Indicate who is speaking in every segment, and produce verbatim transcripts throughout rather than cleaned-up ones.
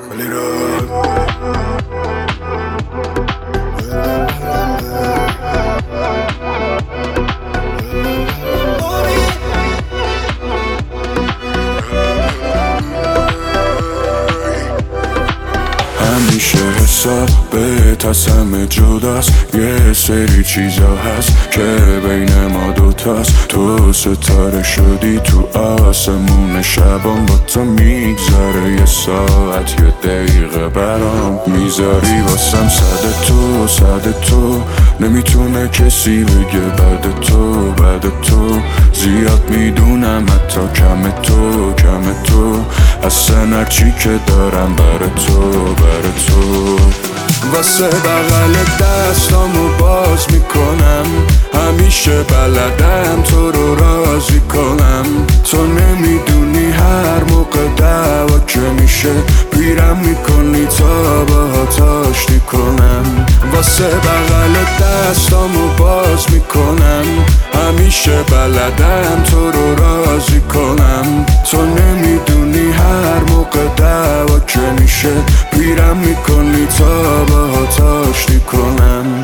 Speaker 1: همیشه حساب بهت از همه جداست. یه سری چیزا هست که بین ما دوتاست. تو ستاره شدی تو آسمون شبام، با تو میگذره یه ساعت یه دقیقه برام میذاری واسم صد تو صد تو. نمیتونه کسی بگه بعد تو بعد تو. زیاد میدونم حتی کم تو کم تو. اصلا هرچی که دارم بر تو بر تو. واسه بغل دستامو باز میکنم. همیشه بلدم تو رو راضی کنم. تو نمیدونی هر موقع دعوا که میشه پیرم میکنی تا باهات آشتی کنم. واسه بغل دستامو باز میکنم. همیشه بلدم تو رو راضی کنم. تو نمیدونی هر موقع دعوا که میشه پیرم میکنی تا باهات آشتی کنم.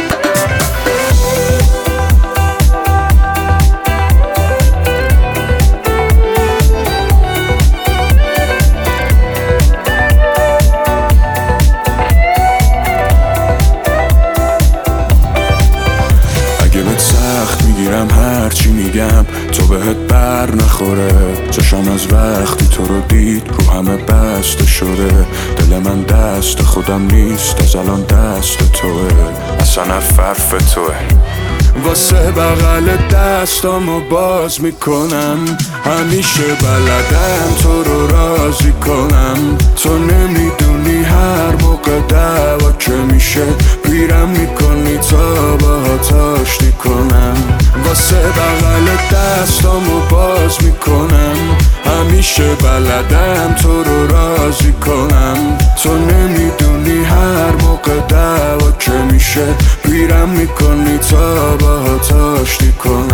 Speaker 1: سخت میگیرم هرچی میگم تو بهت بر نخوره. چشم از وقتی تو رو دید رو همه بسته شده. دل من دست خودم نیست از الان دست توه. اصلا حرف توه. واسه بغل دستامو باز میکنم. همیشه بلدم تو رو راضی کنم. تو نمیدونی هر موقع دعوا که میشه پیرم میکنی تا باهات آشتی کنم. واسه بغل دستامو باز میکنم. همیشه بلدم تو رو راضی کنم. تو نمیدونی هر موقع دعوا که میشه پیرم میکنی تا باهات آشتی کنم.